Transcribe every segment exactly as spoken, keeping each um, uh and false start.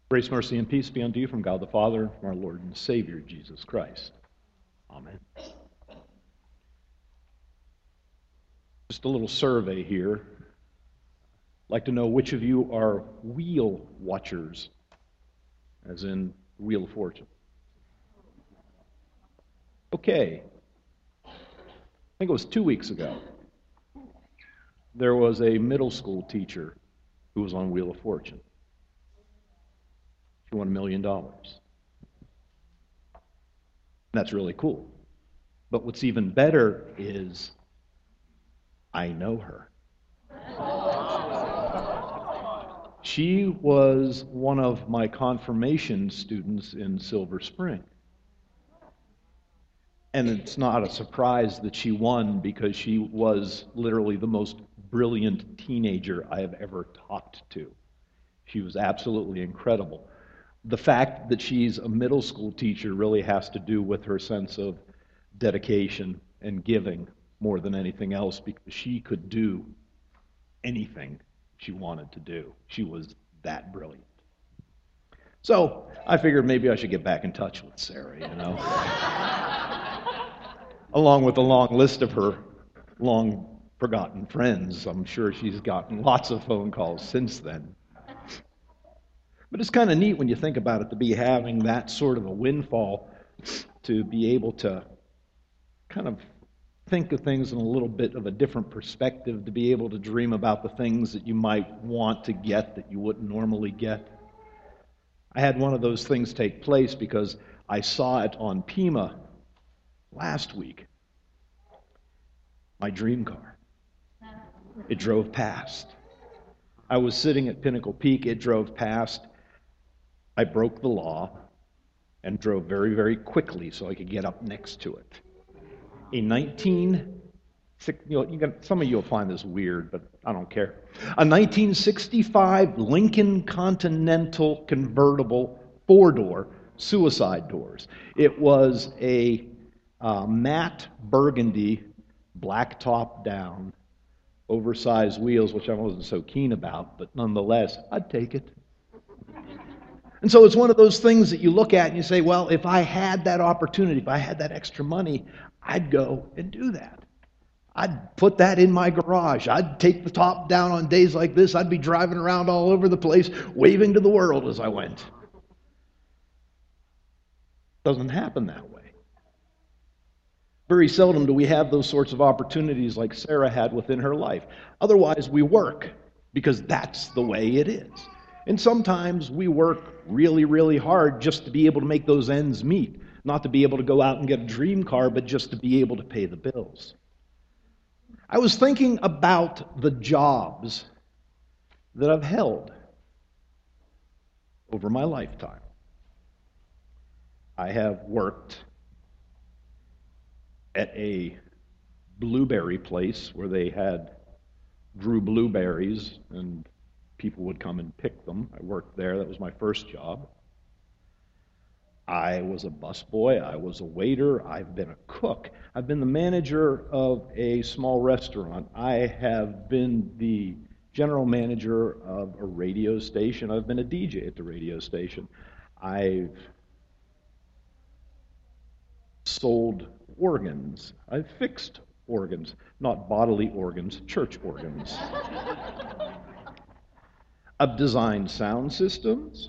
Grace, mercy, and peace be unto you from God the Father, and from our Lord and Savior, Jesus Christ. Amen. Just a little survey here. I'd like to know which of you are wheel watchers, as in Wheel of Fortune. Okay. I think it was two weeks ago. There was a middle school teacher who was on Wheel of Fortune. She won a million dollars. That's really cool. But what's even better is I know her. She was one of my confirmation students in Silver Spring. And it's not a surprise that she won because she was literally the most brilliant teenager I have ever talked to. She was absolutely incredible. The fact that she's a middle school teacher really has to do with her sense of dedication and giving more than anything else, because she could do anything she wanted to do. She was that brilliant. So I figured maybe I should get back in touch with Sarah, you know, along with a long list of her long forgotten friends. I'm sure she's gotten lots of phone calls since then. But it's kind of neat when you think about it, to be having that sort of a windfall, to be able to kind of think of things in a little bit of a different perspective, to be able to dream about the things that you might want to get that you wouldn't normally get. I had one of those things take place because I saw it on Pima last week. My dream car. It drove past. I was sitting at Pinnacle Peak. It drove past. I broke the law and drove very, very quickly so I could get up next to it. A nineteen, you know, you can, some of you will find this weird, but I don't care. A nineteen sixty-five Lincoln Continental convertible four-door, suicide doors. It was a uh, matte burgundy, black top down, oversized wheels, which I wasn't so keen about, but nonetheless, I'd take it. And so it's one of those things that you look at and you say, well, if I had that opportunity, if I had that extra money, I'd go and do that. I'd put that in my garage. I'd take the top down on days like this. I'd be driving around all over the place, waving to the world as I went. Doesn't happen that way. Very seldom do we have those sorts of opportunities like Sarah had within her life. Otherwise, we work because that's the way it is. And sometimes we work really, really hard just to be able to make those ends meet. Not to be able to go out and get a dream car, but just to be able to pay the bills. I was thinking about the jobs that I've held over my lifetime. I have worked at a blueberry place where they had grew blueberries and people would come and pick them. I worked there. That was my first job. I was a busboy. I was a waiter. I've been a cook. I've been the manager of a small restaurant. I have been the general manager of a radio station. I've been a D J at the radio station. I've sold organs. I've fixed organs, not bodily organs, church organs. I've designed sound systems.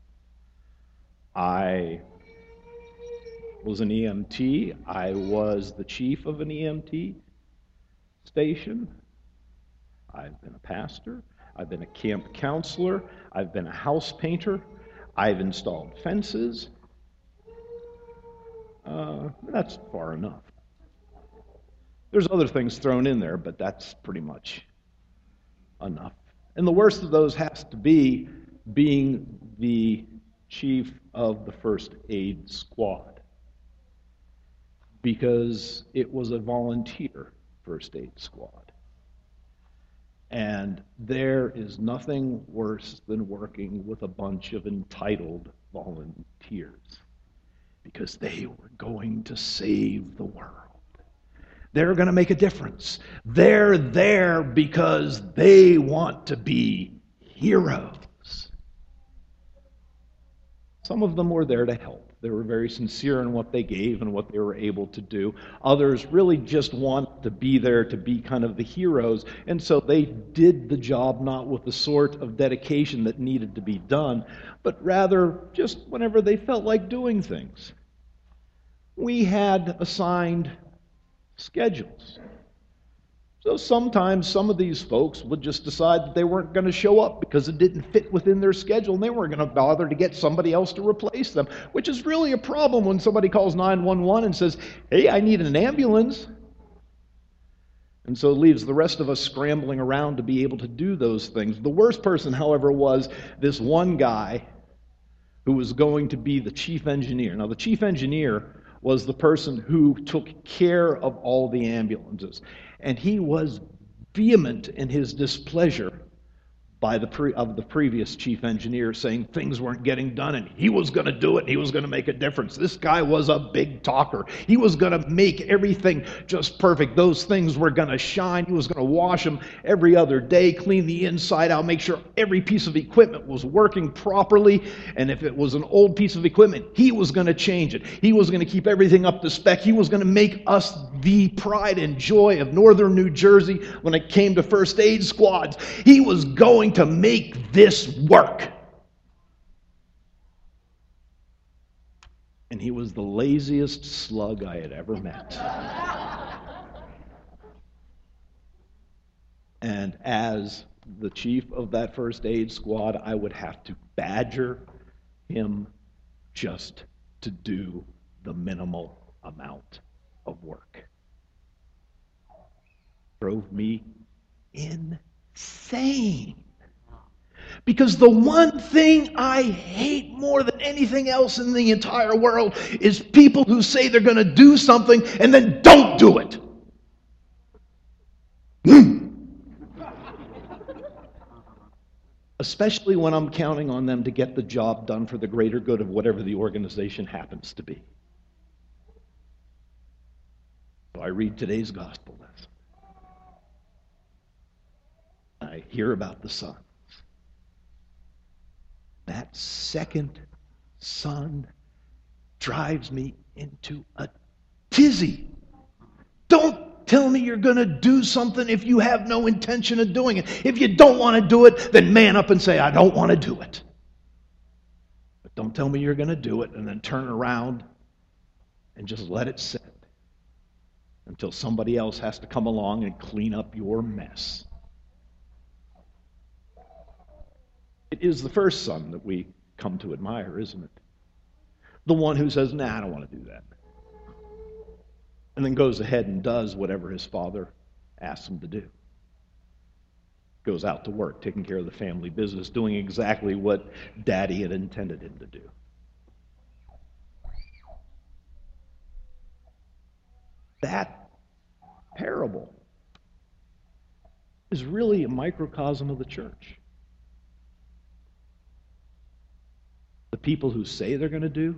I was an E M T. I was the chief of an E M T station. I've been a pastor. I've been a camp counselor. I've been a house painter. I've installed fences. Uh, that's far enough. There's other things thrown in there, but that's pretty much enough. And the worst of those has to be being the chief of the first aid squad, because it was a volunteer first aid squad. And there is nothing worse than working with a bunch of entitled volunteers, because they were going to save the world. They're going to make a difference. They're there because they want to be heroes. Some of them were there to help. They were very sincere in what they gave and what they were able to do. Others really just want to be there to be kind of the heroes, and so they did the job not with the sort of dedication that needed to be done, but rather just whenever they felt like doing things. We had assigned schedules. So sometimes some of these folks would just decide that they weren't going to show up because it didn't fit within their schedule, and they weren't going to bother to get somebody else to replace them, which is really a problem when somebody calls nine one one and says, "Hey, I need an ambulance." And so it leaves the rest of us scrambling around to be able to do those things. The worst person, however, was this one guy who was going to be the chief engineer. Now, the chief engineer was the person who took care of all the ambulances. And he was vehement in his displeasure by the pre- of the previous chief engineer, saying things weren't getting done, and he was going to do it, and he was going to make a difference. This guy was a big talker. He was going to make everything just perfect. Those things were going to shine. He was going to wash them every other day, clean the inside out, make sure every piece of equipment was working properly, and if it was an old piece of equipment, he was going to change it. He was going to keep everything up to spec. He was going to make us the pride and joy of northern New Jersey when it came to first aid squads. He was going to make this work. And he was the laziest slug I had ever met. And as the chief of that first aid squad, I would have to badger him just to do the minimal amount of work. Drove me insane. Because the one thing I hate more than anything else in the entire world is people who say they're going to do something and then don't do it. Especially when I'm counting on them to get the job done for the greater good of whatever the organization happens to be. So I read today's gospel lesson. I hear about the son. That second son drives me into a tizzy. Don't tell me you're going to do something if you have no intention of doing it. If you don't want to do it, then man up and say, "I don't want to do it." But don't tell me you're going to do it and then turn around and just let it sit until somebody else has to come along and clean up your mess. It is the first son that we come to admire, isn't it? The one who says, "Nah, I don't want to do that." And then goes ahead and does whatever his father asks him to do. Goes out to work, taking care of the family business, doing exactly what Daddy had intended him to do. That parable is really a microcosm of the church. The people who say they're going to do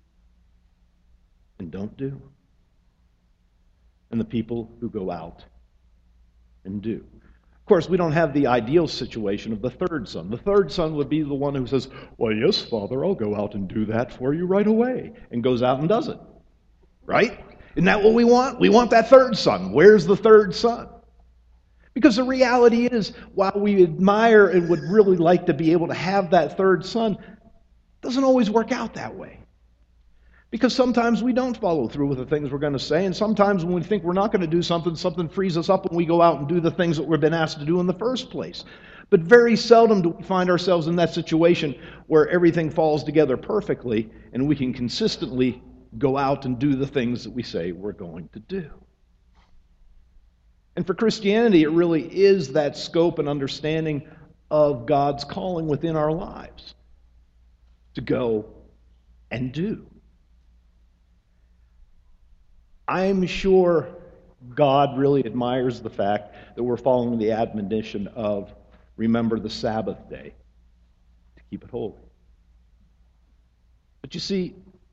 and don't do. And the people who go out and do. Of course, we don't have the ideal situation of the third son. The third son would be the one who says, "Well, yes, Father, I'll go out and do that for you right away," and goes out and does it. Right? Isn't that what we want? We want that third son. Where's the third son? Because the reality is, while we admire and would really like to be able to have that third son, it doesn't always work out that way. Because sometimes we don't follow through with the things we're going to say, and sometimes when we think we're not going to do something, something frees us up and we go out and do the things that we've been asked to do in the first place. But very seldom do we find ourselves in that situation where everything falls together perfectly and we can consistently go out and do the things that we say we're going to do. And for Christianity, it really is that scope and understanding of God's calling within our lives to go and do. I'm sure God really admires the fact that we're following the admonition of remember the Sabbath day to keep it holy. But you see,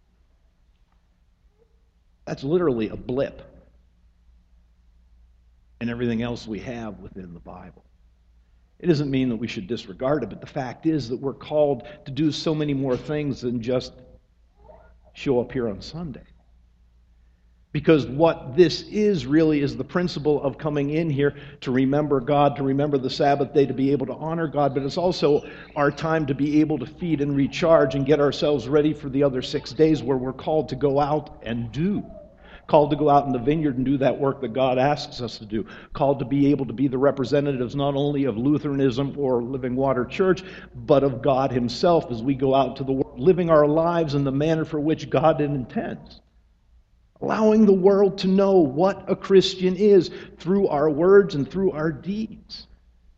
that's literally a blip in everything else we have within the Bible. It doesn't mean that we should disregard it, but the fact is that we're called to do so many more things than just show up here on Sunday. Because what this is really is the principle of coming in here to remember God, to remember the Sabbath day, to be able to honor God, but it's also our time to be able to feed and recharge and get ourselves ready for the other six days where we're called to go out and do. Called to go out in the vineyard and do that work that God asks us to do. Called to be able to be the representatives not only of Lutheranism or Living Water Church, but of God Himself as we go out to the world, living our lives in the manner for which God intends. Allowing the world to know what a Christian is through our words and through our deeds.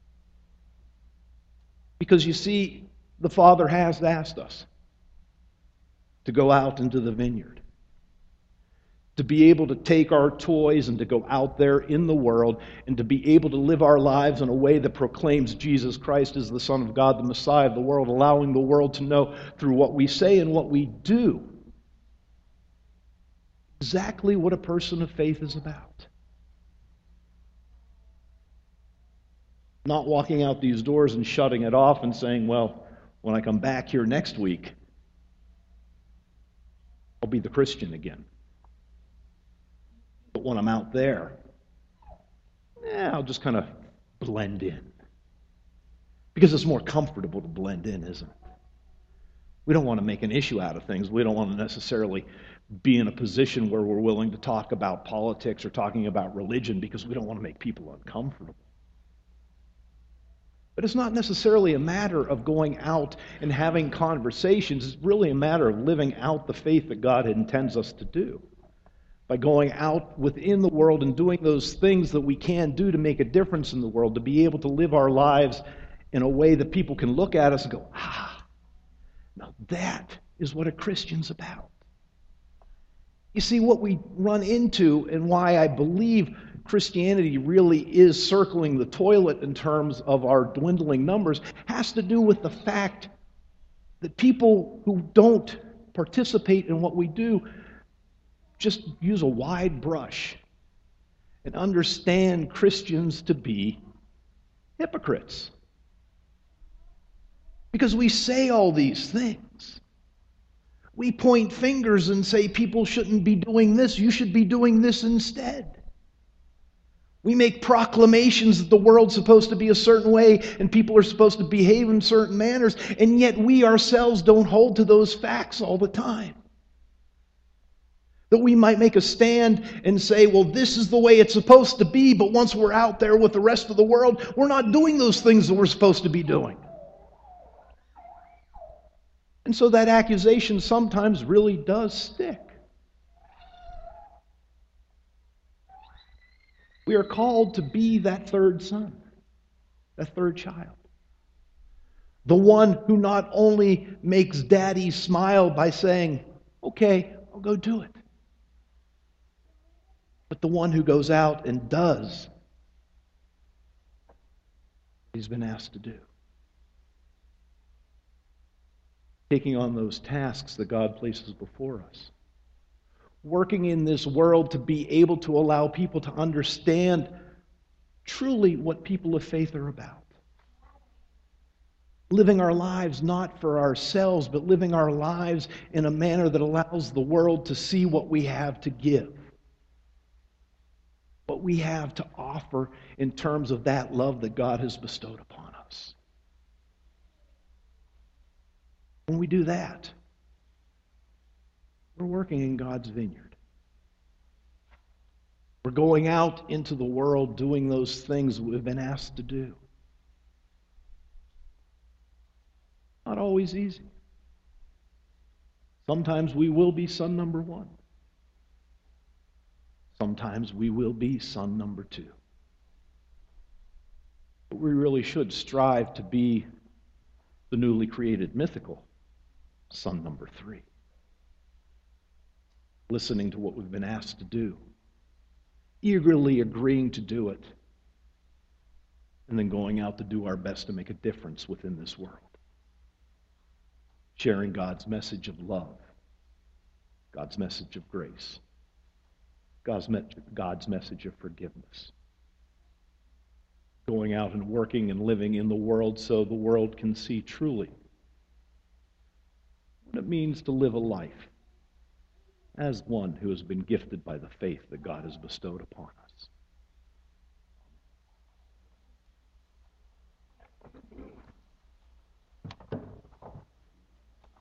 Because you see, the Father has asked us to go out into the vineyard, to be able to take our toys and to go out there in the world and to be able to live our lives in a way that proclaims Jesus Christ as the Son of God, the Messiah of the world, allowing the world to know through what we say and what we do exactly what a person of faith is about. Not walking out these doors and shutting it off and saying, well, when I come back here next week, I'll be the Christian again. But when I'm out there, eh, I'll just kind of blend in. Because it's more comfortable to blend in, isn't it? We don't want to make an issue out of things. We don't want to necessarily be in a position where we're willing to talk about politics or talking about religion because we don't want to make people uncomfortable. But it's not necessarily a matter of going out and having conversations. It's really a matter of living out the faith that God intends us to do. By going out within the world and doing those things that we can do to make a difference in the world, to be able to live our lives in a way that people can look at us and go, ah, now that is what a Christian's about. You see, what we run into and why I believe Christianity really is circling the toilet in terms of our dwindling numbers has to do with the fact that people who don't participate in what we do just use a wide brush and understand Christians to be hypocrites. Because we say all these things. We point fingers and say people shouldn't be doing this, you should be doing this instead. We make proclamations that the world's supposed to be a certain way and people are supposed to behave in certain manners, and yet we ourselves don't hold to those facts all the time. That we might make a stand and say, well, this is the way it's supposed to be, but once we're out there with the rest of the world, we're not doing those things that we're supposed to be doing. And so that accusation sometimes really does stick. We are called to be that third son, that third child. The one who not only makes daddy smile by saying, okay, I'll go do it, but the one who goes out and does what he's been asked to do. Taking on those tasks that God places before us. Working in this world to be able to allow people to understand truly what people of faith are about. Living our lives not for ourselves, but living our lives in a manner that allows the world to see what we have to give. What we have to offer in terms of that love that God has bestowed upon us. When we do that, we're working in God's vineyard. We're going out into the world doing those things we've been asked to do. Not always easy. Sometimes we will be son number one. Sometimes we will be son number two. But we really should strive to be the newly created mythical son number three. Listening to what we've been asked to do. Eagerly agreeing to do it. And then going out to do our best to make a difference within this world. Sharing God's message of love. God's message of grace. God's, me- God's message of forgiveness. going out and working and living in the world so the world can see truly what it means to live a life as one who has been gifted by the faith that God has bestowed upon us.